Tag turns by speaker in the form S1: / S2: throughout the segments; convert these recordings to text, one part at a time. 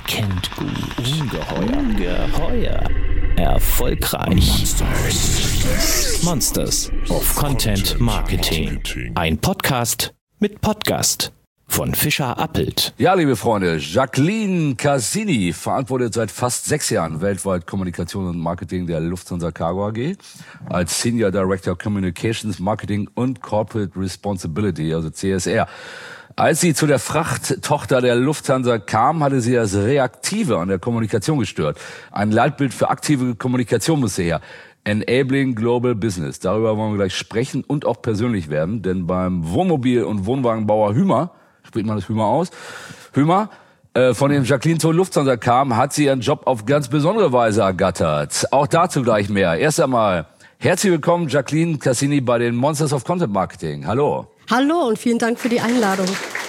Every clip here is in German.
S1: erschreckend gut, ungeheuer, erfolgreich. Monsters of Content Marketing. Ein Podcast mit Podcast von Fischer Appelt.
S2: Ja, liebe Freunde, Jacqueline Cassini verantwortet seit fast 6 Jahren weltweit Kommunikation und Marketing der Lufthansa Cargo AG als Senior Director Communications, Marketing und Corporate Responsibility, also CSR. Als sie zu der Frachttochter der Lufthansa kam, hatte sie das Reaktive an der Kommunikation gestört. Ein Leitbild für aktive Kommunikation musste her. Enabling Global Business. Darüber wollen wir gleich sprechen und auch persönlich werden, denn beim Wohnmobil- und Wohnwagenbauer Hümer, spricht man das Hümer aus, von dem Jacqueline zur Lufthansa kam, hat sie ihren Job auf ganz besondere Weise ergattert. Auch dazu gleich mehr. Erst einmal herzlich willkommen, Jacqueline Cassini bei den Monsters of Content Marketing. Hallo.
S3: Hallo und vielen Dank für die Einladung.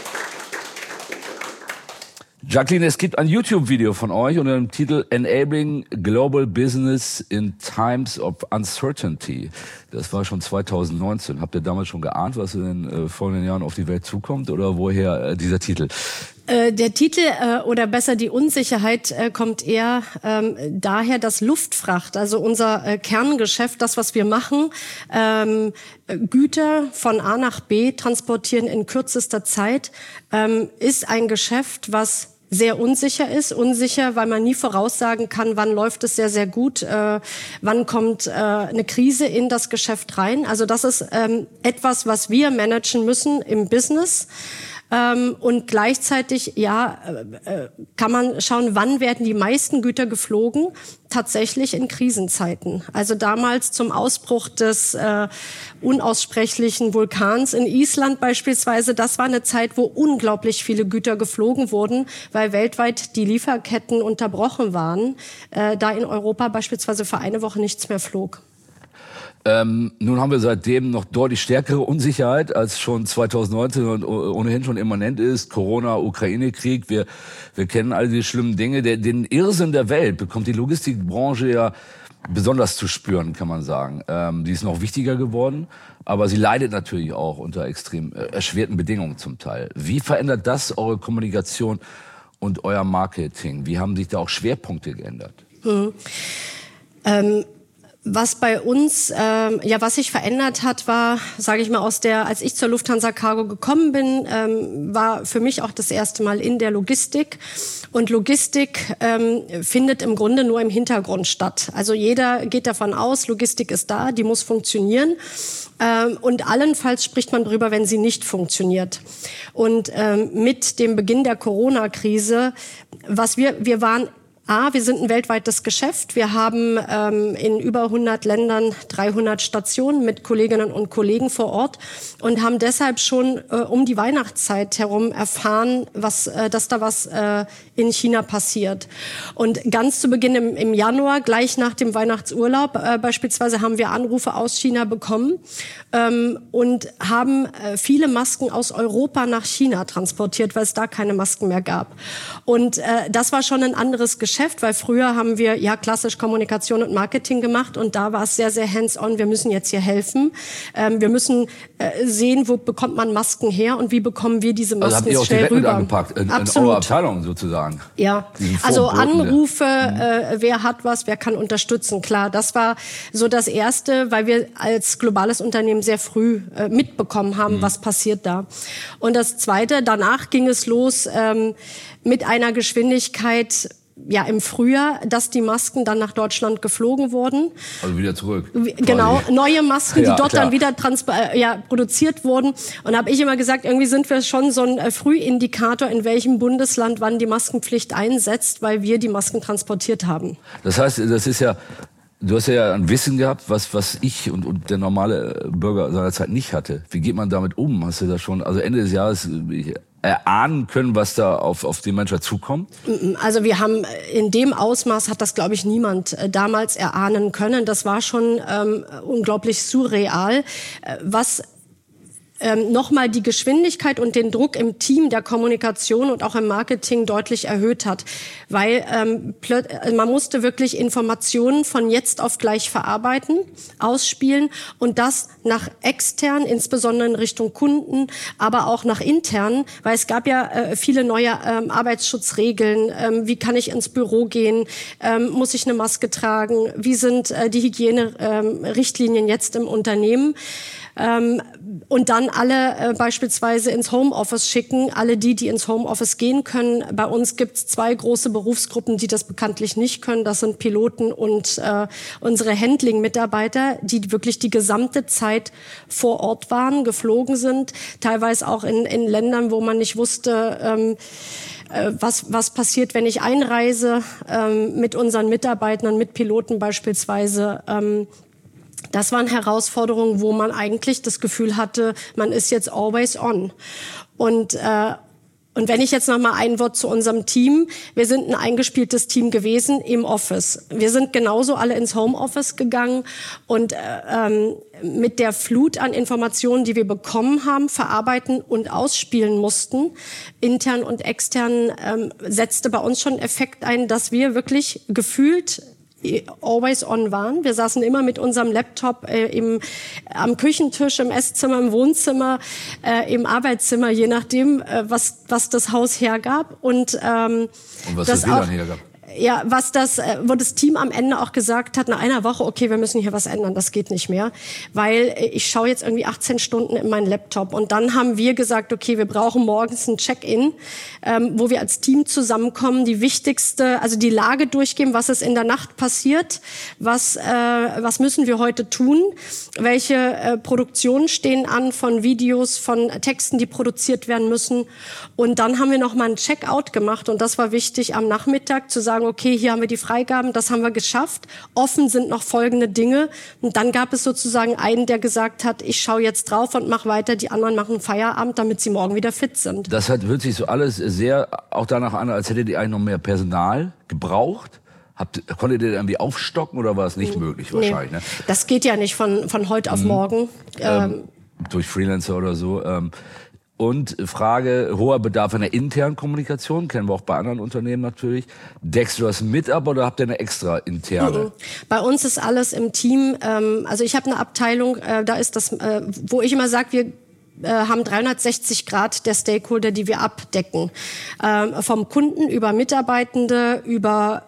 S2: Jacqueline, es gibt ein YouTube-Video von euch unter dem Titel Enabling Global Business in Times of Uncertainty. Das war schon 2019. Habt ihr damals schon geahnt, was in den folgenden Jahren auf die Welt zukommt? Oder woher dieser Titel?
S3: Der Titel oder besser die Unsicherheit kommt eher daher, dass Luftfracht, also unser Kerngeschäft, das, was wir machen, Güter von A nach B transportieren in kürzester Zeit, ist ein Geschäft, was sehr unsicher ist. Unsicher, weil man nie voraussagen kann, wann läuft es sehr, sehr gut, wann kommt eine Krise in das Geschäft rein. Also das ist etwas, was wir managen müssen im Business. Und gleichzeitig, kann man schauen, wann werden die meisten Güter geflogen? Tatsächlich in Krisenzeiten. Also damals zum Ausbruch des unaussprechlichen Vulkans in Island beispielsweise, das war eine Zeit, wo unglaublich viele Güter geflogen wurden, weil weltweit die Lieferketten unterbrochen waren, da in Europa beispielsweise für eine Woche nichts mehr flog.
S2: Nun haben wir seitdem noch deutlich stärkere Unsicherheit, als schon 2019 und ohnehin schon immanent ist. Corona, Ukraine-Krieg, wir kennen all diese schlimmen Dinge. Den Irrsinn der Welt bekommt die Logistikbranche ja besonders zu spüren, kann man sagen. Die ist noch wichtiger geworden, aber sie leidet natürlich auch unter extrem erschwerten Bedingungen zum Teil. Wie verändert das eure Kommunikation und euer Marketing? Wie haben sich da auch Schwerpunkte geändert?
S3: Was bei uns, was sich verändert hat, war, sage ich mal, als ich zur Lufthansa Cargo gekommen bin, war für mich auch das erste Mal in der Logistik. Und Logistik findet im Grunde nur im Hintergrund statt. Also jeder geht davon aus, Logistik ist da, die muss funktionieren. Und allenfalls spricht man darüber, wenn sie nicht funktioniert. Und mit dem Beginn der Corona-Krise, wir waren wir sind ein weltweites Geschäft. Wir haben in über 100 Ländern 300 Stationen mit Kolleginnen und Kollegen vor Ort und haben deshalb schon um die Weihnachtszeit herum erfahren, dass da was in China passiert. Und ganz zu Beginn im Januar, gleich nach dem Weihnachtsurlaub beispielsweise, haben wir Anrufe aus China bekommen und haben viele Masken aus Europa nach China transportiert, weil es da keine Masken mehr gab. Und das war schon ein anderes Geschäft, weil früher haben wir klassisch Kommunikation und Marketing gemacht und da war es sehr, sehr hands-on. Wir müssen jetzt hier helfen. Wir müssen sehen, wo bekommt man Masken her und wie bekommen wir diese Masken schnell rüber.
S2: Also habt ihr auch direkt mit angepackt, in eurer Abteilung sozusagen?
S3: Ja, also Anrufe, wer hat was, wer kann unterstützen, klar. Das war so das Erste, weil wir als globales Unternehmen sehr früh mitbekommen haben, was passiert da. Und das Zweite, danach ging es los mit einer Geschwindigkeit, im Frühjahr, dass die Masken dann nach Deutschland geflogen wurden.
S2: Also wieder zurück.
S3: Genau, neue Masken, die dort
S2: klar.
S3: dann wieder produziert wurden. Und da habe ich immer gesagt, irgendwie sind wir schon so ein Frühindikator, in welchem Bundesland wann die Maskenpflicht einsetzt, weil wir die Masken transportiert haben.
S2: Das heißt, du hast ja ein Wissen gehabt, was ich und der normale Bürger seiner Zeit nicht hatte. Wie geht man damit um? Hast du da schon, also Ende des Jahres erahnen können, was da auf die Menschheit zukommt?
S3: Also wir haben in dem Ausmaß hat das, glaube ich, niemand damals erahnen können. Das war schon unglaublich surreal. Was nochmal die Geschwindigkeit und den Druck im Team der Kommunikation und auch im Marketing deutlich erhöht hat. Weil man musste wirklich Informationen von jetzt auf gleich verarbeiten, ausspielen und das nach extern, insbesondere in Richtung Kunden, aber auch nach intern, weil es gab ja viele neue Arbeitsschutzregeln. Wie kann ich ins Büro gehen? Muss ich eine Maske tragen? Wie sind die Hygienerichtlinien jetzt im Unternehmen? Und dann alle beispielsweise ins Homeoffice schicken, alle die ins Homeoffice gehen können. Bei uns gibt es 2 große Berufsgruppen, die das bekanntlich nicht können. Das sind Piloten und unsere Handling-Mitarbeiter, die wirklich die gesamte Zeit vor Ort waren, geflogen sind, teilweise auch in Ländern, wo man nicht wusste, was passiert, wenn ich einreise, mit unseren Mitarbeitern, mit Piloten beispielsweise. Das waren Herausforderungen, wo man eigentlich das Gefühl hatte, man ist jetzt always on. Und wenn ich jetzt noch mal ein Wort zu unserem Team. Wir sind ein eingespieltes Team gewesen im Office. Wir sind genauso alle ins Homeoffice gegangen und mit der Flut an Informationen, die wir bekommen haben, verarbeiten und ausspielen mussten, intern und extern, setzte bei uns schon Effekt ein, dass wir wirklich gefühlt always on waren. Wir saßen immer mit unserem Laptop am Küchentisch, im Esszimmer, im Wohnzimmer, im Arbeitszimmer, je nachdem, was das Haus hergab. Und
S2: was das WLAN hergab.
S3: Ja, wo das Team am Ende auch gesagt hat, nach einer Woche, okay, wir müssen hier was ändern, das geht nicht mehr, weil ich schaue jetzt irgendwie 18 Stunden in meinen Laptop. Und dann haben wir gesagt, okay, wir brauchen morgens ein Check-in, wo wir als Team zusammenkommen, die wichtigste, also die Lage durchgeben, was ist in der Nacht passiert, was müssen wir heute tun, welche Produktionen stehen an von Videos, von Texten, die produziert werden müssen. Und dann haben wir nochmal einen Check-out gemacht und das war wichtig am Nachmittag zu sagen, okay, hier haben wir die Freigaben, das haben wir geschafft. Offen sind noch folgende Dinge. Und dann gab es sozusagen einen, der gesagt hat, ich schaue jetzt drauf und mache weiter. Die anderen machen Feierabend, damit sie morgen wieder fit sind.
S2: Das hört sich so alles sehr auch danach an, als hättet ihr eigentlich noch mehr Personal gebraucht. Konntet ihr irgendwie aufstocken oder war es nicht möglich wahrscheinlich?
S3: Nee.
S2: Ne?
S3: Das geht ja nicht von heute auf morgen.
S2: Durch Freelancer oder so. Und Frage, hoher Bedarf an der internen Kommunikation, kennen wir auch bei anderen Unternehmen natürlich. Deckst du das mit ab oder habt ihr eine extra interne?
S3: Bei uns ist alles im Team. Also ich habe eine Abteilung, da ist das, wo ich immer sage, wir haben 360 Grad der Stakeholder, die wir abdecken. Vom Kunden über Mitarbeitende, über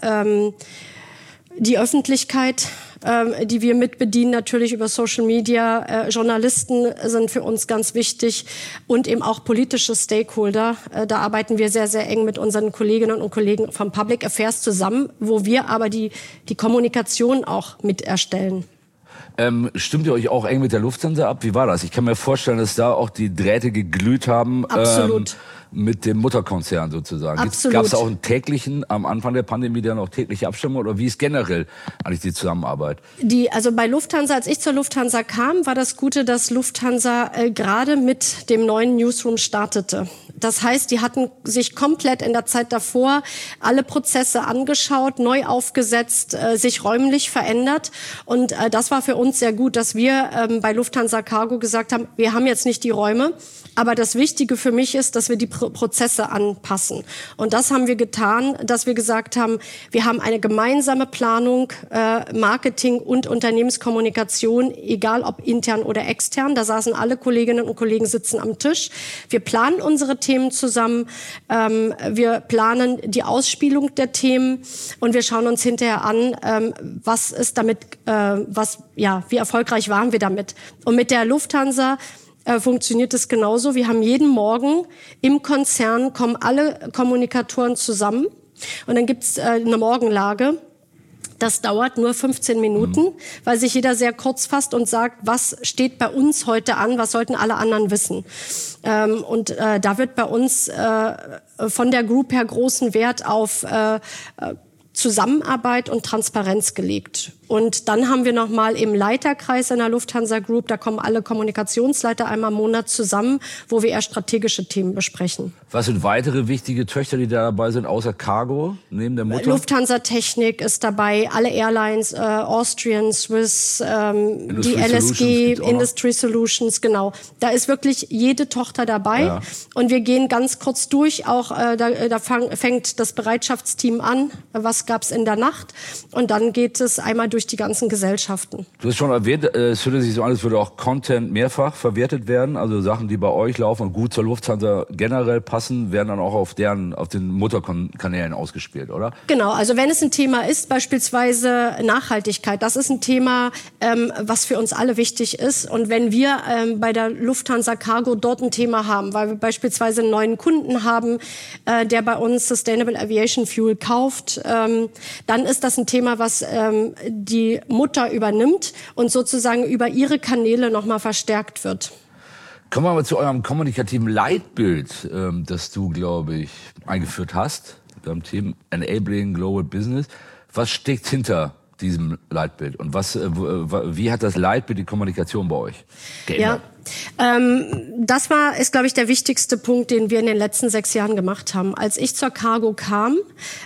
S3: die Öffentlichkeit, die wir mitbedienen, natürlich über Social Media. Journalisten sind für uns ganz wichtig und eben auch politische Stakeholder. Da arbeiten wir sehr, sehr eng mit unseren Kolleginnen und Kollegen vom Public Affairs zusammen, wo wir aber die Kommunikation auch mit erstellen.
S2: Stimmt ihr euch auch eng mit der Lufthansa ab? Wie war das? Ich kann mir vorstellen, dass da auch die Drähte geglüht haben.
S3: Absolut.
S2: Mit dem Mutterkonzern sozusagen.
S3: Absolut.
S2: Gab es auch einen täglichen, am Anfang der Pandemie dann auch tägliche Abstimmung oder wie ist generell eigentlich die Zusammenarbeit? Also bei Lufthansa, als ich zur Lufthansa kam, war das Gute, dass Lufthansa gerade mit dem neuen Newsroom startete. Das heißt, die hatten sich komplett in der Zeit davor alle Prozesse angeschaut, neu aufgesetzt, sich räumlich verändert. Und das war für uns sehr gut, dass wir bei Lufthansa Cargo gesagt haben, wir haben jetzt nicht die Räume, aber das Wichtige für mich ist, dass wir die Prozesse anpassen. Und das haben wir getan, dass wir gesagt haben, wir haben eine gemeinsame Planung, Marketing und Unternehmenskommunikation, egal ob intern oder extern. Da saßen alle Kolleginnen und Kollegen sitzen am Tisch. Wir planen unsere Themen zusammen. Wir planen die Ausspielung der Themen und wir schauen uns hinterher an, was ist damit, wie erfolgreich waren wir damit. Und mit der Lufthansa funktioniert es genauso. Wir haben jeden Morgen im Konzern kommen alle Kommunikatoren zusammen und dann gibt's eine Morgenlage. Das dauert nur 15 Minuten, weil sich jeder sehr kurz fasst und sagt, was steht bei uns heute an, was sollten alle anderen wissen. Und da wird bei uns von der Group her großen Wert auf
S3: Zusammenarbeit und Transparenz gelegt. Und dann haben wir nochmal im Leiterkreis in der Lufthansa Group, da kommen alle Kommunikationsleiter einmal im Monat zusammen, wo wir eher strategische Themen besprechen.
S2: Was sind weitere wichtige Töchter, die da dabei sind, außer Cargo, neben der Mutter?
S3: Lufthansa Technik ist dabei, alle Airlines, Austrian, Swiss, die LSG, Industry Solutions, genau. Da ist wirklich jede Tochter dabei. Ja. Und wir gehen ganz kurz durch, auch da fängt das Bereitschaftsteam an, was gab's in der Nacht. Und dann geht es einmal durch die ganzen Gesellschaften. Du
S2: hast schon erwähnt, es hört sich so an, als würde auch Content mehrfach verwertet werden. Also Sachen, die bei euch laufen und gut zur Lufthansa generell passen, werden dann auch auf den Mutterkanälen ausgespielt, oder?
S3: Genau, also wenn es ein Thema ist, beispielsweise Nachhaltigkeit, das ist ein Thema, was für uns alle wichtig ist. Und wenn wir bei der Lufthansa Cargo dort ein Thema haben, weil wir beispielsweise einen neuen Kunden haben, der bei uns Sustainable Aviation Fuel kauft, dann ist das ein Thema, was die Mutter übernimmt und sozusagen über ihre Kanäle nochmal verstärkt wird.
S2: Kommen wir mal zu eurem kommunikativen Leitbild, das du, glaube ich, eingeführt hast, beim Thema Enabling Global Business. Was steckt hinter diesem Leitbild und wie hat das Leitbild die Kommunikation bei euch geändert?
S3: Ja. Das ist, glaube ich, der wichtigste Punkt, den wir in den letzten 6 Jahren gemacht haben. Als ich zur Cargo kam,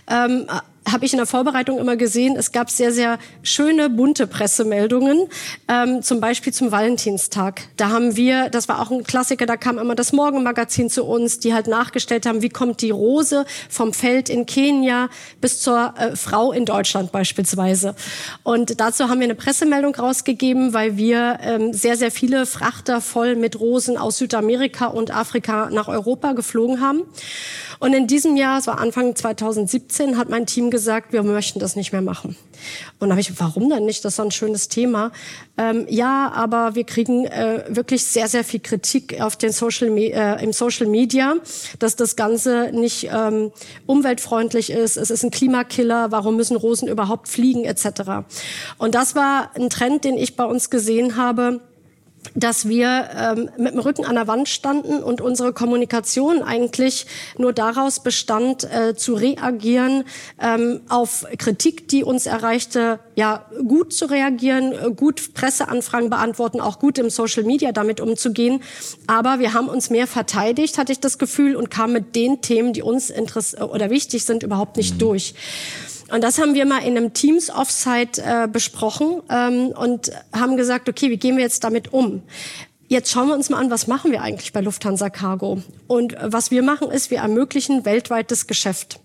S3: habe ich in der Vorbereitung immer gesehen, es gab sehr, sehr schöne, bunte Pressemeldungen, zum Beispiel zum Valentinstag. Da haben wir, das war auch ein Klassiker, da kam immer das Morgenmagazin zu uns, die halt nachgestellt haben, wie kommt die Rose vom Feld in Kenia bis zur Frau in Deutschland beispielsweise. Und dazu haben wir eine Pressemeldung rausgegeben, weil wir sehr, sehr viele Frachter voll mit Rosen aus Südamerika und Afrika nach Europa geflogen haben. Und in diesem Jahr, es war Anfang 2017, hat mein Team gesagt, wir möchten das nicht mehr machen. Und dann habe ich, warum denn nicht? Das ist so ein schönes Thema. Ja, aber wir kriegen wirklich sehr, sehr viel Kritik auf den im Social Media, dass das Ganze nicht umweltfreundlich ist. Es ist ein Klimakiller. Warum müssen Rosen überhaupt fliegen etc. Und das war ein Trend, den ich bei uns gesehen habe, dass wir mit dem Rücken an der Wand standen und unsere Kommunikation eigentlich nur daraus bestand, zu reagieren auf Kritik, die uns erreichte, ja, gut zu reagieren, gut Presseanfragen beantworten, auch gut im Social Media damit umzugehen. Aber wir haben uns mehr verteidigt, hatte ich das Gefühl, und kamen mit den Themen, die uns wichtig sind, überhaupt nicht durch. Und das haben wir mal in einem Teams-Offsite besprochen und haben gesagt, okay, wie gehen wir jetzt damit um? Jetzt schauen wir uns mal an, was machen wir eigentlich bei Lufthansa Cargo? Und was wir machen ist, wir ermöglichen weltweites Geschäft.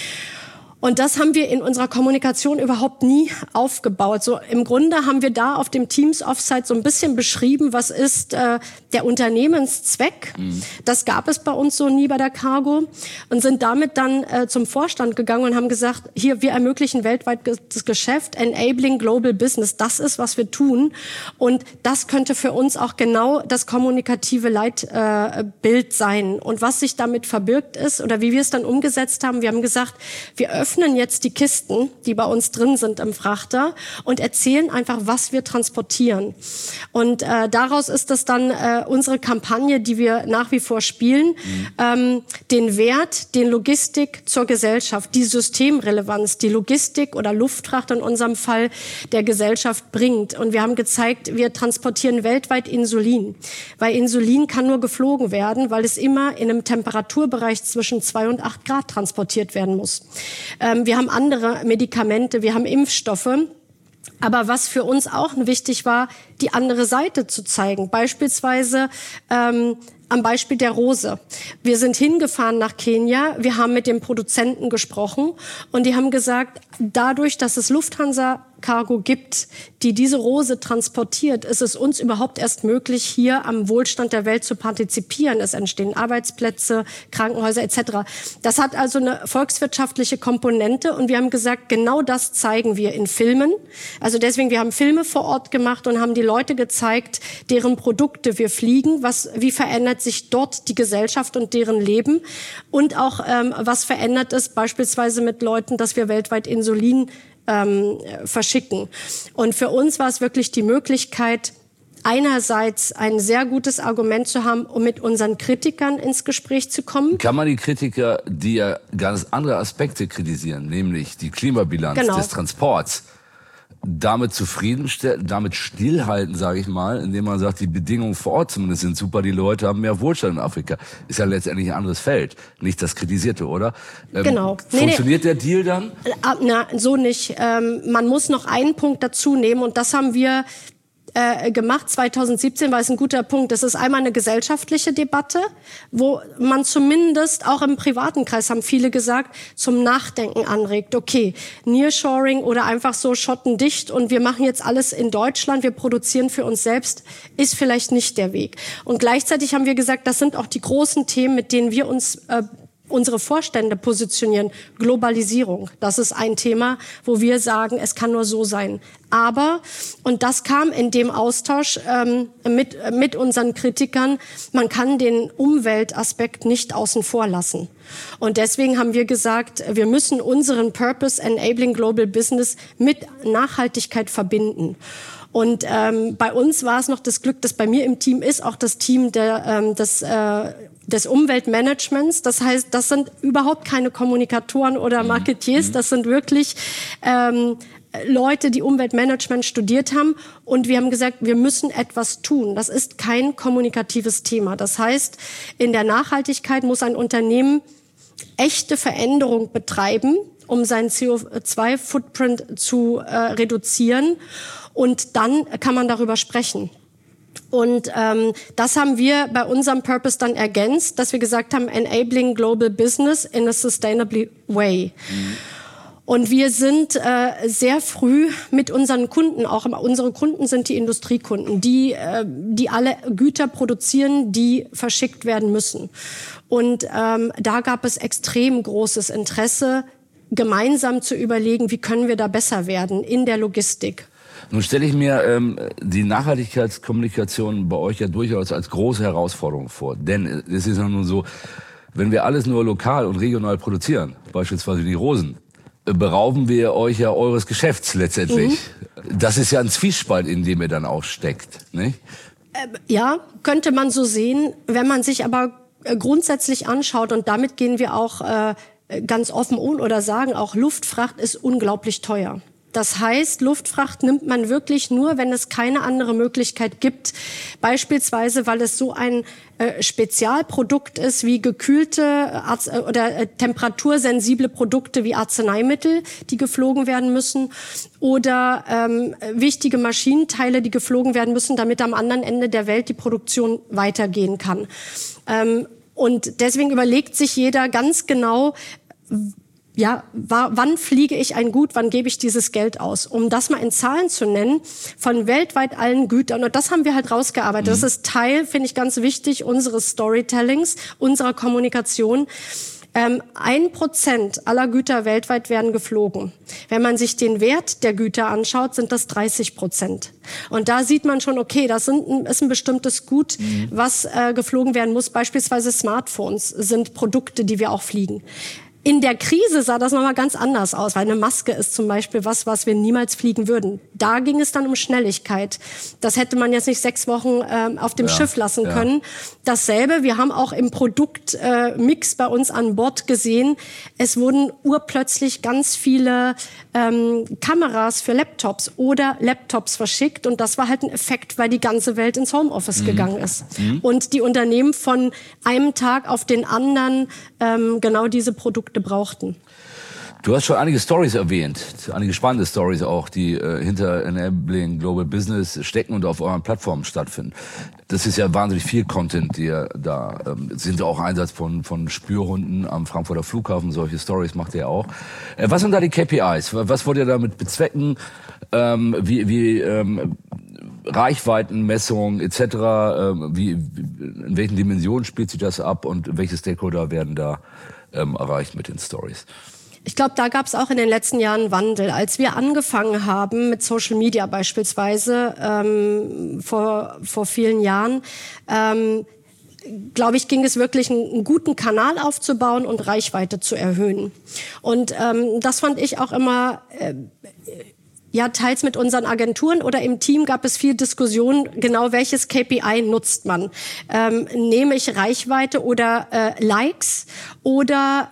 S3: Und das haben wir in unserer Kommunikation überhaupt nie aufgebaut. So im Grunde haben wir da auf dem Teams Offsite so ein bisschen beschrieben, was ist der Unternehmenszweck. Das gab es bei uns so nie bei der Cargo und sind damit dann zum Vorstand gegangen und haben gesagt, hier, wir ermöglichen weltweit das Geschäft, enabling global business. Das ist, was wir tun. Und das könnte für uns auch genau das kommunikative Leitbild sein. Und was sich damit verbirgt ist oder wie wir es dann umgesetzt haben, wir haben gesagt, wir öffnen jetzt die Kisten, die bei uns drin sind im Frachter und erzählen einfach, was wir transportieren. Und daraus ist das dann unsere Kampagne, die wir nach wie vor spielen, den Wert, den Logistik zur Gesellschaft, die Systemrelevanz, die Logistik oder Luftfracht in unserem Fall der Gesellschaft bringt. Und wir haben gezeigt, wir transportieren weltweit Insulin, weil Insulin kann nur geflogen werden, weil es immer in einem Temperaturbereich zwischen 2 und 8 Grad transportiert werden muss. Wir haben andere Medikamente, wir haben Impfstoffe. Aber was für uns auch wichtig war, die andere Seite zu zeigen. Beispielsweise am Beispiel der Rose. Wir sind hingefahren nach Kenia, wir haben mit dem Produzenten gesprochen und die haben gesagt, dadurch, dass es Lufthansa Cargo gibt, die diese Rose transportiert, ist es uns überhaupt erst möglich, hier am Wohlstand der Welt zu partizipieren. Es entstehen Arbeitsplätze, Krankenhäuser etc. Das hat also eine volkswirtschaftliche Komponente und wir haben gesagt, genau das zeigen wir in Filmen. Also deswegen, wir haben Filme vor Ort gemacht und haben die Leute gezeigt, deren Produkte wir fliegen, wie verändert sich dort die Gesellschaft und deren Leben und auch was verändert es beispielsweise mit Leuten, dass wir weltweit Insulin verschicken. Und für uns war es wirklich die Möglichkeit, einerseits ein sehr gutes Argument zu haben, um mit unseren Kritikern ins Gespräch zu kommen.
S2: Kann man die Kritiker, die ja ganz andere Aspekte kritisieren, nämlich die Klimabilanz des Transports, damit zufriedenstellen, damit stillhalten, sage ich mal, indem man sagt, die Bedingungen vor Ort zumindest sind super, die Leute haben mehr Wohlstand in Afrika. Ist ja letztendlich ein anderes Feld, nicht das Kritisierte, oder?
S3: Genau.
S2: Funktioniert der Deal dann?
S3: Na, so nicht. Man muss noch einen Punkt dazu nehmen und das haben wir gemacht 2017, war es ein guter Punkt. Das ist einmal eine gesellschaftliche Debatte, wo man zumindest auch im privaten Kreis, haben viele gesagt, zum Nachdenken anregt. Okay, Nearshoring oder einfach so schottendicht und wir machen jetzt alles in Deutschland, wir produzieren für uns selbst, ist vielleicht nicht der Weg. Und gleichzeitig haben wir gesagt, das sind auch die großen Themen, mit denen wir uns unsere Vorstände positionieren. Globalisierung, das ist ein Thema, wo wir sagen, es kann nur so sein. Aber, und das kam in dem Austausch mit unseren Kritikern, man kann den Umweltaspekt nicht außen vor lassen. Und deswegen haben wir gesagt, wir müssen unseren Purpose Enabling Global Business mit Nachhaltigkeit verbinden. Und bei uns war es noch das Glück, dass bei mir im Team ist auch das Team des Umweltmanagements. Das heißt, das sind überhaupt keine Kommunikatoren oder Marketeers. Das sind wirklich Leute, die Umweltmanagement studiert haben. Und wir haben gesagt, wir müssen etwas tun. Das ist kein kommunikatives Thema. Das heißt, in der Nachhaltigkeit muss ein Unternehmen echte Veränderung betreiben, um seinen CO2-Footprint zu reduzieren. Und dann kann man darüber sprechen. Und das haben wir bei unserem Purpose dann ergänzt, dass wir gesagt haben, enabling global business in a sustainable way. Und wir sind sehr früh mit unseren Kunden, auch unsere Kunden sind die Industriekunden, die alle Güter produzieren, die verschickt werden müssen. Und da gab es extrem großes Interesse, gemeinsam zu überlegen, wie können wir da besser werden in der Logistik.
S2: Nun stelle ich mir die Nachhaltigkeitskommunikation bei euch ja durchaus als große Herausforderung vor. Denn es ist ja nun so, wenn wir alles nur lokal und regional produzieren, beispielsweise die Rosen, berauben wir euch ja eures Geschäfts letztendlich. Das ist ja ein Zwiespalt, in dem ihr dann auch steckt, nicht?
S3: Ja, könnte man so sehen. Wenn man sich aber grundsätzlich anschaut, und damit gehen wir auch ganz offen um oder sagen, auch Luftfracht ist unglaublich teuer. Das heißt, Luftfracht nimmt man wirklich nur, wenn es keine andere Möglichkeit gibt. Beispielsweise, weil es so ein Spezialprodukt ist wie gekühlte oder temperatursensible Produkte wie Arzneimittel, die geflogen werden müssen, oder wichtige Maschinenteile, die geflogen werden müssen, damit am anderen Ende der Welt die Produktion weitergehen kann. Und deswegen überlegt sich jeder ganz genau, ja, wann fliege ich ein Gut, wann gebe ich dieses Geld aus? Um das mal in Zahlen zu nennen, von weltweit allen Gütern, und das haben wir halt rausgearbeitet. Das ist Teil, finde ich ganz wichtig, unseres Storytellings, unserer Kommunikation. 1% aller Güter weltweit werden geflogen. Wenn man sich den Wert der Güter anschaut, sind das 30%. Und da sieht man schon, okay, das ist ein bestimmtes Gut, was geflogen werden muss. Beispielsweise Smartphones sind Produkte, die wir auch fliegen. In der Krise sah das nochmal ganz anders aus, weil eine Maske ist zum Beispiel was wir niemals fliegen würden. Da ging es dann um Schnelligkeit. Das hätte man jetzt nicht 6 Wochen auf dem Schiff lassen können. Dasselbe, wir haben auch im Produktmix bei uns an Bord gesehen, es wurden urplötzlich ganz viele Kameras für Laptops oder Laptops verschickt. Und das war halt ein Effekt, weil die ganze Welt ins Homeoffice gegangen ist. Und die Unternehmen von einem Tag auf den anderen genau diese Produkte brauchten.
S2: Du hast schon einige Stories erwähnt, einige spannende Stories auch, die hinter Enabling Global Business stecken und auf euren Plattformen stattfinden. Das ist ja wahnsinnig viel Content, die ihr da sind auch Einsatz von Spürhunden am Frankfurter Flughafen, solche Stories macht ihr auch. Was sind da die KPIs? Was wollt ihr damit bezwecken? Reichweitenmessung etc. In welchen Dimensionen spielt sich das ab und welche Stakeholder werden da erreicht mit den Stories?
S3: Ich glaube, da gab es auch in den letzten Jahren Wandel. Als wir angefangen haben mit Social Media beispielsweise vor vielen Jahren, glaube ich, ging es wirklich, einen guten Kanal aufzubauen und Reichweite zu erhöhen. Und das fand ich auch immer ja, teils mit unseren Agenturen oder im Team gab es viel Diskussion, genau welches KPI nutzt man. Nehme ich Reichweite oder Likes oder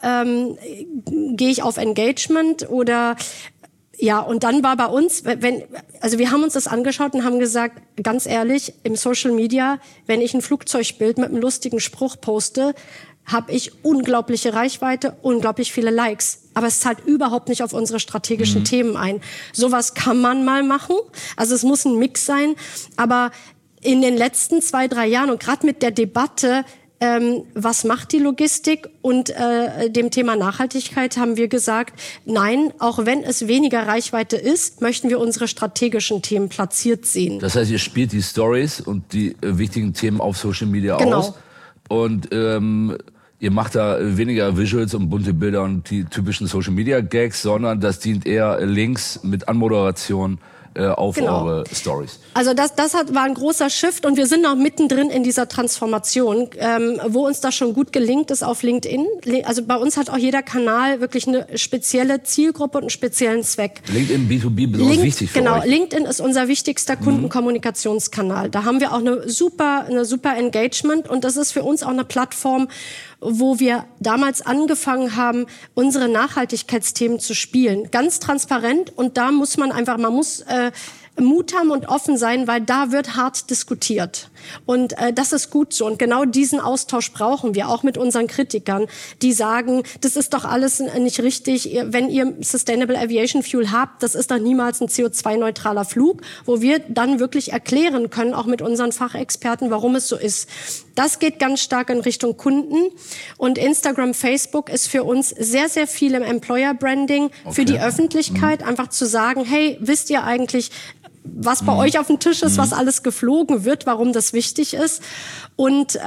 S3: gehe ich auf Engagement oder ja, und dann war bei uns, also wir haben uns das angeschaut und haben gesagt, ganz ehrlich, im Social Media, wenn ich ein Flugzeugbild mit einem lustigen Spruch poste, habe ich unglaubliche Reichweite, unglaublich viele Likes. Aber es zahlt überhaupt nicht auf unsere strategischen Themen ein. Sowas kann man mal machen. Also es muss ein Mix sein. Aber in den letzten 2-3 Jahren und gerade mit der Debatte, was macht die Logistik und dem Thema Nachhaltigkeit haben wir gesagt, nein, auch wenn es weniger Reichweite ist, möchten wir unsere strategischen Themen platziert sehen.
S2: Das heißt, ihr spielt die Stories und die wichtigen Themen auf Social Media aus. Und ihr macht da weniger Visuals und bunte Bilder und die typischen Social Media Gags, sondern das dient eher Links mit Anmoderation auf eure Stories.
S3: Also das war ein großer Shift und wir sind noch mittendrin in dieser Transformation, wo uns das schon gut gelingt, ist auf LinkedIn. Also bei uns hat auch jeder Kanal wirklich eine spezielle Zielgruppe und einen speziellen Zweck.
S2: LinkedIn B2B besonders wichtig für euch.
S3: LinkedIn ist unser wichtigster Kundenkommunikationskanal. Da haben wir auch eine super Engagement und das ist für uns auch eine Plattform, wo wir damals angefangen haben, unsere Nachhaltigkeitsthemen zu spielen. Ganz transparent und da muss man muss Mut haben und offen sein, weil da wird hart diskutiert. Und das ist gut so. Und genau diesen Austausch brauchen wir, auch mit unseren Kritikern, die sagen, das ist doch alles nicht richtig. Wenn ihr Sustainable Aviation Fuel habt, das ist doch niemals ein CO2-neutraler Flug, wo wir dann wirklich erklären können, auch mit unseren Fachexperten, warum es so ist. Das geht ganz stark in Richtung Kunden. Und Instagram, Facebook ist für uns sehr, sehr viel im Employer-Branding für die Öffentlichkeit. Einfach zu sagen, hey, wisst ihr eigentlich, was bei euch auf dem Tisch ist, was alles geflogen wird, warum das wichtig ist und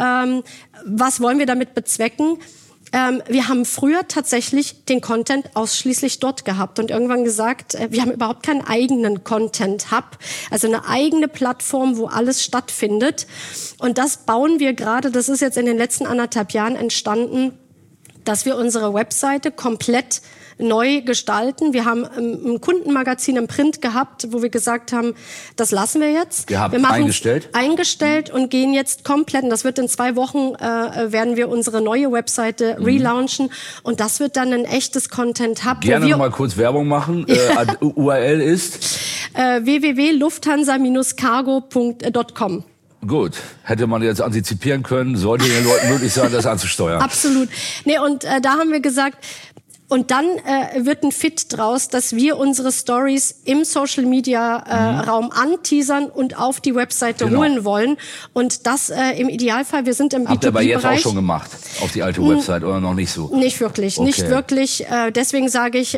S3: was wollen wir damit bezwecken? Wir haben früher tatsächlich den Content ausschließlich dort gehabt und irgendwann gesagt, wir haben überhaupt keinen eigenen Content-Hub, also eine eigene Plattform, wo alles stattfindet. Und das bauen wir gerade, das ist jetzt in den letzten 1,5 Jahren entstanden, dass wir unsere Webseite komplett neu gestalten. Wir haben ein Kundenmagazin im Print gehabt, wo wir gesagt haben, das lassen wir jetzt.
S2: Wir haben
S3: eingestellt und gehen jetzt komplett, und das wird in 2 Wochen, werden wir unsere neue Webseite relaunchen und das wird dann ein echtes Content-Hub.
S2: Gerne noch mal kurz Werbung machen. URL ist
S3: www.lufthansa-cargo.com.
S2: Gut, hätte man jetzt antizipieren können, sollte den Leuten möglich sein, das anzusteuern.
S3: Absolut. Nee, und da haben wir gesagt, und dann wird ein Fit draus, dass wir unsere Stories im Social Media Raum anteasern und auf die Webseite holen wollen. Und das im Idealfall, wir sind im B2B-Bereich.
S2: Habt ihr aber jetzt auch schon gemacht, auf die alte Website oder noch nicht so?
S3: Nicht wirklich, nicht wirklich. Deswegen sage ich,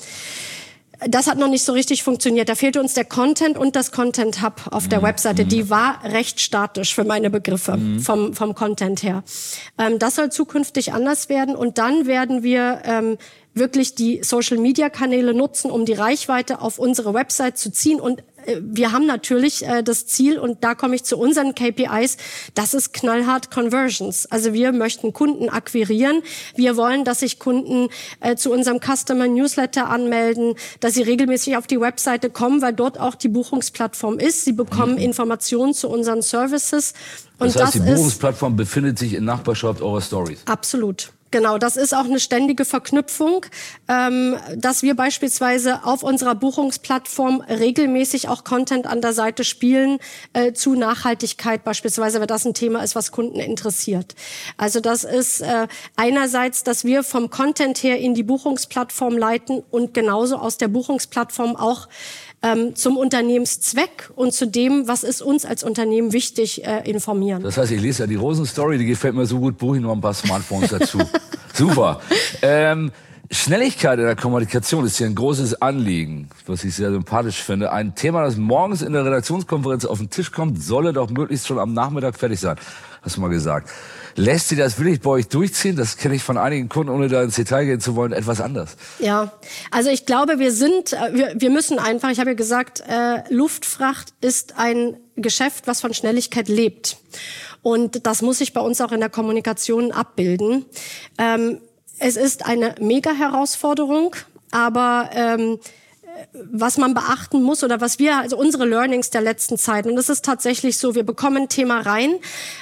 S3: das hat noch nicht so richtig funktioniert. Da fehlte uns der Content und das Content Hub auf der Webseite. Die war recht statisch für meine Begriffe vom Content her. Das soll zukünftig anders werden und dann werden wir wirklich die Social-Media-Kanäle nutzen, um die Reichweite auf unsere Website zu ziehen. Und wir haben natürlich das Ziel, und da komme ich zu unseren KPIs, das ist knallhart Conversions. Also wir möchten Kunden akquirieren. Wir wollen, dass sich Kunden zu unserem Customer Newsletter anmelden, dass sie regelmäßig auf die Webseite kommen, weil dort auch die Buchungsplattform ist. Sie bekommen Informationen zu unseren Services. Und
S2: das heißt, die Buchungsplattform befindet sich in Nachbarschaft eurer Stories?
S3: Absolut. Genau, das ist auch eine ständige Verknüpfung, dass wir beispielsweise auf unserer Buchungsplattform regelmäßig auch Content an der Seite spielen zu Nachhaltigkeit beispielsweise, weil das ein Thema ist, was Kunden interessiert. Also das ist einerseits, dass wir vom Content her in die Buchungsplattform leiten und genauso aus der Buchungsplattform auch zum Unternehmenszweck und zu dem, was ist uns als Unternehmen wichtig, informieren.
S2: Das heißt, ich lese ja die Rosenstory, die gefällt mir so gut, buche ich noch ein paar Smartphones dazu. Super. Schnelligkeit in der Kommunikation ist hier ein großes Anliegen, was ich sehr sympathisch finde. Ein Thema, das morgens in der Redaktionskonferenz auf den Tisch kommt, solle doch möglichst schon am Nachmittag fertig sein. Hast du mal gesagt. Lässt sie das wirklich bei euch durchziehen? Das kenne ich von einigen Kunden, ohne da ins Detail gehen zu wollen, etwas anders.
S3: Ja, also ich glaube, wir müssen einfach, ich habe ja gesagt, Luftfracht ist ein Geschäft, was von Schnelligkeit lebt. Und das muss sich bei uns auch in der Kommunikation abbilden. Es ist eine Mega-Herausforderung, aber was man beachten muss oder was wir, also unsere Learnings der letzten Zeit. Und es ist tatsächlich so, wir bekommen ein Thema rein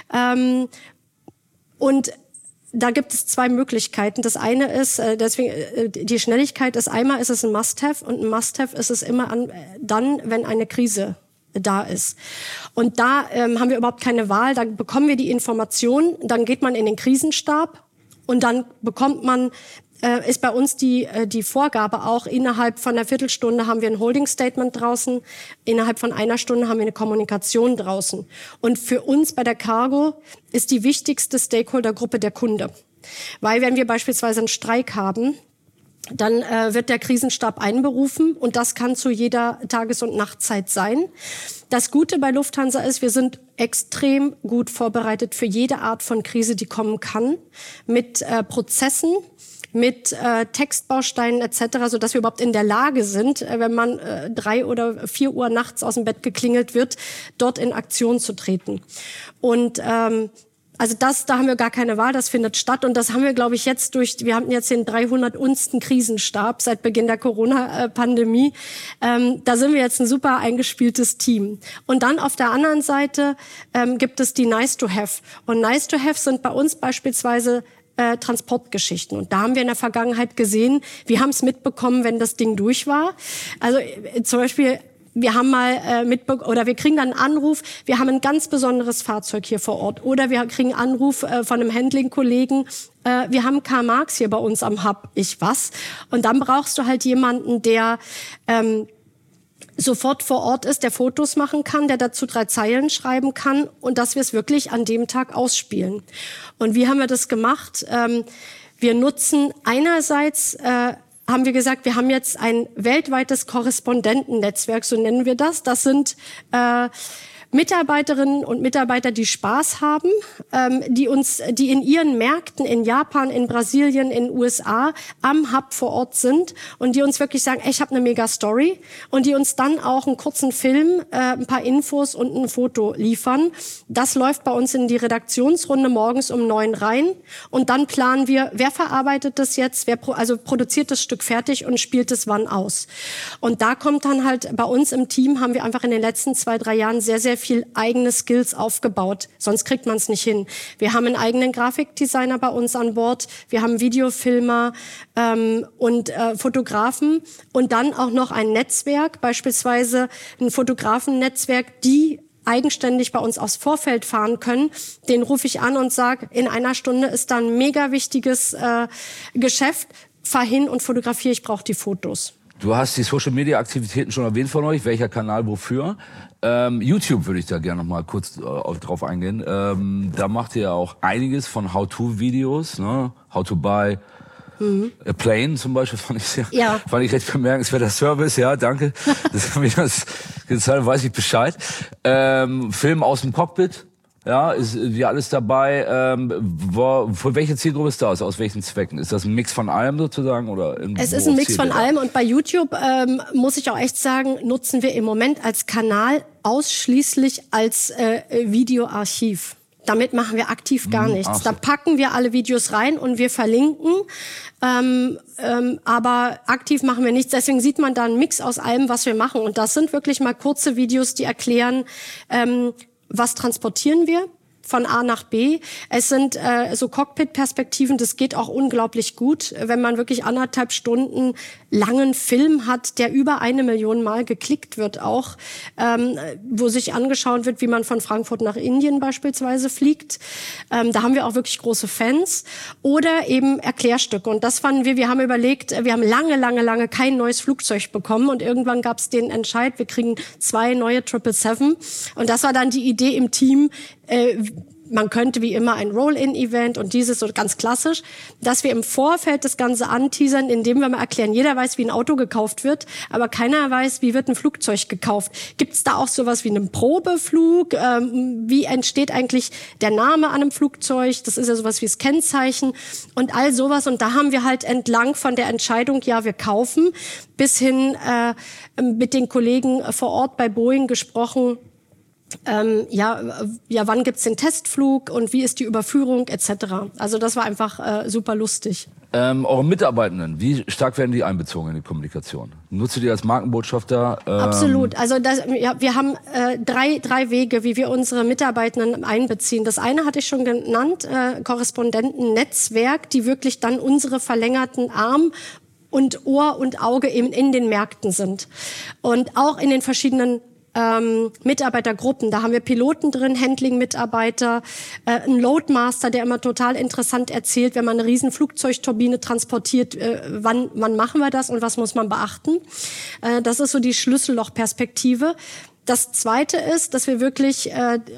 S3: und da gibt es zwei Möglichkeiten. Das eine ist, deswegen die Schnelligkeit ist einmal, ist es ein Must-Have und ein Must-Have ist es immer dann, wenn eine Krise da ist. Und da haben wir überhaupt keine Wahl. Da bekommen wir die Information, dann geht man in den Krisenstab und dann bekommt man ist bei uns die Vorgabe auch, innerhalb von einer Viertelstunde haben wir ein Holding-Statement draußen, innerhalb von einer Stunde haben wir eine Kommunikation draußen. Und für uns bei der Cargo ist die wichtigste Stakeholder-Gruppe der Kunde. Weil wenn wir beispielsweise einen Streik haben, dann wird der Krisenstab einberufen und das kann zu jeder Tages- und Nachtzeit sein. Das Gute bei Lufthansa ist, wir sind extrem gut vorbereitet für jede Art von Krise, die kommen kann, mit Prozessen, mit Textbausteinen etc., so dass wir überhaupt in der Lage sind, wenn man 3 oder 4 Uhr nachts aus dem Bett geklingelt wird, dort in Aktion zu treten. Und also da haben wir gar keine Wahl, das findet statt und das haben wir, glaube ich, jetzt wir haben jetzt den 300. Krisenstab seit Beginn der Corona-Pandemie. Da sind wir jetzt ein super eingespieltes Team. Und dann auf der anderen Seite gibt es die Nice-to-have. Und Nice-to-have sind bei uns beispielsweise Transportgeschichten. Und da haben wir in der Vergangenheit gesehen, wir haben es mitbekommen, wenn das Ding durch war. Also zum Beispiel, wir haben mal wir kriegen dann einen Anruf, wir haben ein ganz besonderes Fahrzeug hier vor Ort. Oder wir kriegen einen Anruf von einem Handling-Kollegen, wir haben Karl Marx hier bei uns am Hub. Und dann brauchst du halt jemanden, der sofort vor Ort ist, der Fotos machen kann, der dazu 3 Zeilen schreiben kann und dass wir es wirklich an dem Tag ausspielen. Und wie haben wir das gemacht? Wir nutzen einerseits, haben wir gesagt, wir haben jetzt ein weltweites Korrespondentennetzwerk, so nennen wir das. Das sind Mitarbeiterinnen und Mitarbeiter, die Spaß haben, die in ihren Märkten in Japan, in Brasilien, in den USA am Hub vor Ort sind und die uns wirklich sagen, ey, ich habe eine mega Story und die uns dann auch einen kurzen Film, ein paar Infos und ein Foto liefern. Das läuft bei uns in die Redaktionsrunde morgens um 9 rein und dann planen wir, wer verarbeitet das jetzt, wer produziert das Stück fertig und spielt es wann aus. Und da kommt dann halt bei uns im Team, haben wir einfach in den letzten 2-3 Jahren sehr, sehr viel eigene Skills aufgebaut. Sonst kriegt man es nicht hin. Wir haben einen eigenen Grafikdesigner bei uns an Bord. Wir haben Videofilmer und Fotografen und dann auch noch ein Netzwerk, beispielsweise ein Fotografennetzwerk, die eigenständig bei uns aufs Vorfeld fahren können. Den rufe ich an und sage, in einer Stunde ist da ein mega wichtiges Geschäft. Fahr hin und fotografiere, ich brauche die Fotos.
S2: Du hast die Social-Media-Aktivitäten schon erwähnt von euch. Welcher Kanal wofür? YouTube würde ich da gerne noch mal kurz drauf eingehen. Da macht ihr ja auch einiges von How-to-Videos, ne? How to buy a plane zum Beispiel fand ich recht bemerkenswerter Service. Ja, danke. Das habe ich gezeigt, weiß ich Bescheid. Film aus dem Cockpit. Ja, ist wie alles dabei. Für welche Zielgruppe ist das? Aus welchen Zwecken? Ist das ein Mix von allem sozusagen? Oder
S3: es ist ein Mix von allem und bei YouTube, muss ich auch echt sagen, nutzen wir im Moment als Kanal ausschließlich als Videoarchiv. Damit machen wir aktiv gar nichts. Da packen wir alle Videos rein und wir verlinken, aber aktiv machen wir nichts. Deswegen sieht man da einen Mix aus allem, was wir machen. Und das sind wirklich mal kurze Videos, die erklären, was transportieren wir von A nach B. Es sind so Cockpit-Perspektiven, das geht auch unglaublich gut, wenn man wirklich 1,5 Stunden langen Film hat, der über 1 Million Mal geklickt wird auch, wo sich angeschaut wird, wie man von Frankfurt nach Indien beispielsweise fliegt. Da haben wir auch wirklich große Fans. Oder eben Erklärstücke. Und das fanden wir haben überlegt, wir haben lange kein neues Flugzeug bekommen und irgendwann gab es den Entscheid, wir kriegen 2 neue 777. Und das war dann die Idee im Team, man könnte wie immer ein Roll-in-Event und dieses so ganz klassisch, dass wir im Vorfeld das Ganze anteasern, indem wir mal erklären, jeder weiß, wie ein Auto gekauft wird, aber keiner weiß, wie wird ein Flugzeug gekauft. Gibt es da auch sowas wie einen Probeflug? Wie entsteht eigentlich der Name an einem Flugzeug? Das ist ja sowas wie das Kennzeichen und all sowas. Und da haben wir halt entlang von der Entscheidung, ja, wir kaufen, bis hin mit den Kollegen vor Ort bei Boeing gesprochen, wann gibt's den Testflug und wie ist die Überführung etc. Also das war einfach super lustig.
S2: Eure Mitarbeitenden, wie stark werden die einbezogen in die Kommunikation? Nutzt ihr die als Markenbotschafter?
S3: Absolut. Also wir haben drei Wege, wie wir unsere Mitarbeitenden einbeziehen. Das eine hatte ich schon genannt, Korrespondentennetzwerk, die wirklich dann unsere verlängerten Arm und Ohr und Auge eben in den Märkten sind. Und auch in den verschiedenen Mitarbeitergruppen. Da haben wir Piloten drin, Handling-Mitarbeiter, einen Loadmaster, der immer total interessant erzählt, wenn man eine riesen Flugzeugturbine transportiert, wann machen wir das und was muss man beachten. Das ist so die Schlüssellochperspektive. Das Zweite ist, dass wir wirklich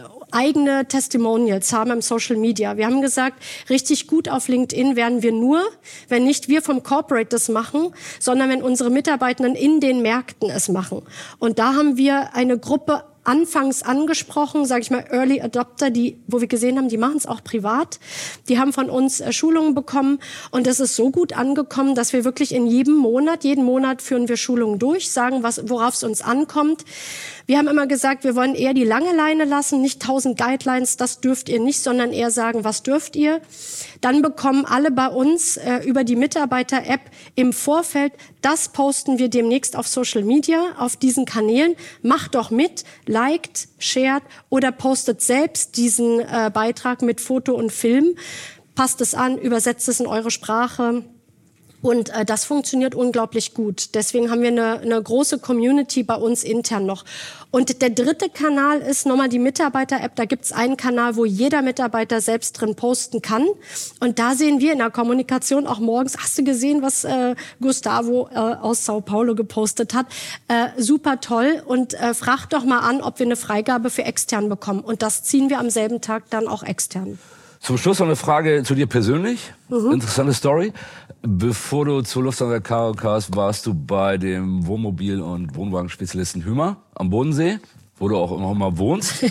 S3: eigene Testimonials haben im Social Media. Wir haben gesagt, richtig gut auf LinkedIn werden wir nur, wenn nicht wir vom Corporate das machen, sondern wenn unsere Mitarbeitenden in den Märkten es machen. Und da haben wir eine Gruppe anfangs angesprochen, sage ich mal Early Adopter, wo wir gesehen haben, die machen es auch privat. Die haben von uns Schulungen bekommen und es ist so gut angekommen, dass wir wirklich jeden Monat führen wir Schulungen durch, sagen, worauf es uns ankommt. Wir haben immer gesagt, wir wollen eher die lange Leine lassen, nicht 1000 Guidelines, das dürft ihr nicht, sondern eher sagen, was dürft ihr. Dann bekommen alle bei uns über die Mitarbeiter-App im Vorfeld, das posten wir demnächst auf Social Media, auf diesen Kanälen. Macht doch mit, liked, shared oder postet selbst diesen Beitrag mit Foto und Film. Passt es an, übersetzt es in eure Sprache. Und das funktioniert unglaublich gut. Deswegen haben wir eine große Community bei uns intern noch. Und der dritte Kanal ist nochmal die Mitarbeiter-App. Da gibt's einen Kanal, wo jeder Mitarbeiter selbst drin posten kann. Und da sehen wir in der Kommunikation auch morgens, hast du gesehen, was Gustavo aus Sao Paulo gepostet hat? Super toll. Und frag doch mal an, ob wir eine Freigabe für extern bekommen. Und das ziehen wir am selben Tag dann auch extern.
S2: Zum Schluss noch eine Frage zu dir persönlich. Interessante Story. Bevor du zur Lufthansa Cargo kamst, warst du bei dem Wohnmobil- und Wohnwagenspezialisten Hümer am Bodensee, wo du auch immer mal wohnst.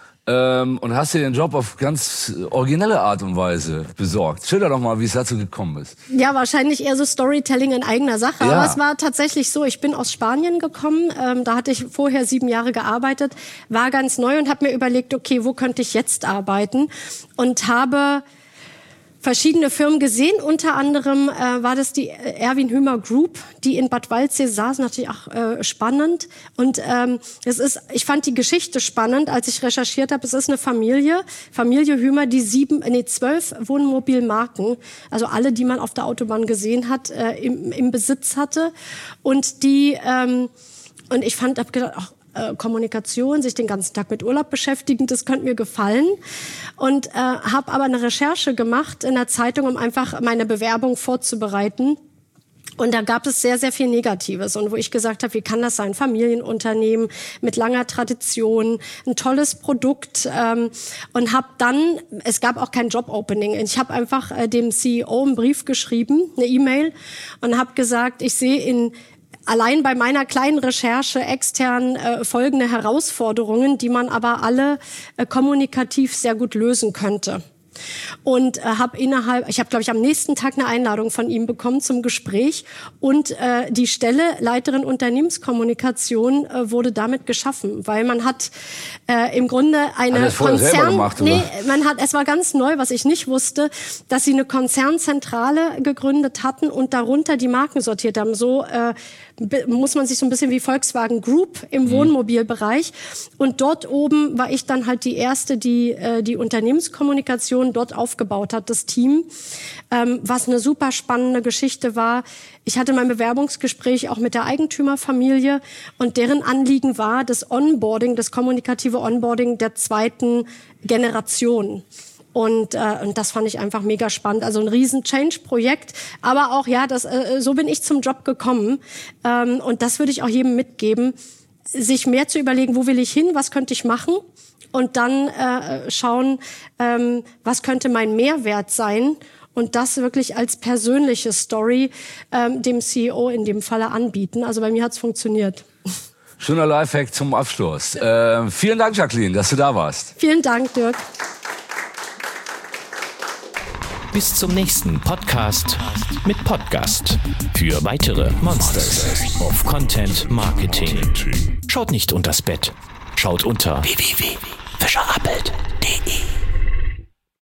S2: Und hast dir den Job auf ganz originelle Art und Weise besorgt. Schilder doch mal, wie es dazu gekommen ist.
S3: Ja, wahrscheinlich eher so Storytelling in eigener Sache. Ja. Aber es war tatsächlich so, ich bin aus Spanien gekommen, da hatte ich vorher 7 Jahre gearbeitet, war ganz neu und habe mir überlegt, okay, wo könnte ich jetzt arbeiten? Und habe verschiedene Firmen gesehen, unter anderem war das die Erwin Hümer Group, die in Bad Waldsee saß, natürlich auch spannend. Und ich fand die Geschichte spannend, als ich recherchiert habe. Es ist eine Familie Hümer, die 12 Wohnmobilmarken, also alle, die man auf der Autobahn gesehen hat, im Besitz hatte. Und und ich habe gedacht, ach, Kommunikation, sich den ganzen Tag mit Urlaub beschäftigen, das könnte mir gefallen. Und habe aber eine Recherche gemacht in der Zeitung, um einfach meine Bewerbung vorzubereiten. Und da gab es sehr, sehr viel Negatives. Und wo ich gesagt habe, wie kann das sein? Familienunternehmen mit langer Tradition, ein tolles Produkt. Und habe dann, es gab auch kein Job-Opening. Ich habe einfach dem CEO einen Brief geschrieben, eine E-Mail, und habe gesagt, ich sehe allein bei meiner kleinen Recherche extern folgende Herausforderungen, die man aber alle kommunikativ sehr gut lösen könnte. Und ich habe, glaube ich, am nächsten Tag eine Einladung von ihm bekommen zum Gespräch und die Stelle Leiterin Unternehmenskommunikation wurde damit geschaffen, weil man hat im Grunde eine es war ganz neu, was ich nicht wusste, dass sie eine Konzernzentrale gegründet hatten und darunter die Marken sortiert haben. So muss man sich so ein bisschen wie Volkswagen Group im Wohnmobilbereich. Und dort oben war ich dann halt die erste, die Unternehmenskommunikation dort aufgebaut hat, das Team. Was eine super spannende Geschichte war. Ich hatte mein Bewerbungsgespräch auch mit der Eigentümerfamilie und deren Anliegen war das Onboarding, das kommunikative Onboarding der 2. Generation. Und das fand ich einfach mega spannend. Also ein riesen Change-Projekt. Aber auch, ja, so bin ich zum Job gekommen. Und das würde ich auch jedem mitgeben, sich mehr zu überlegen, wo will ich hin, was könnte ich machen? Und dann schauen, was könnte mein Mehrwert sein? Und das wirklich als persönliche Story dem CEO in dem Falle anbieten. Also bei mir hat's funktioniert.
S2: Schöner Lifehack zum Abschluss. Vielen Dank, Jacqueline, dass du da warst.
S3: Vielen Dank, Dirk.
S1: Bis zum nächsten Podcast mit Podcast. Für weitere Monsters of Content Marketing. Schaut nicht unters Bett. Schaut unter www.fischerappelt.de.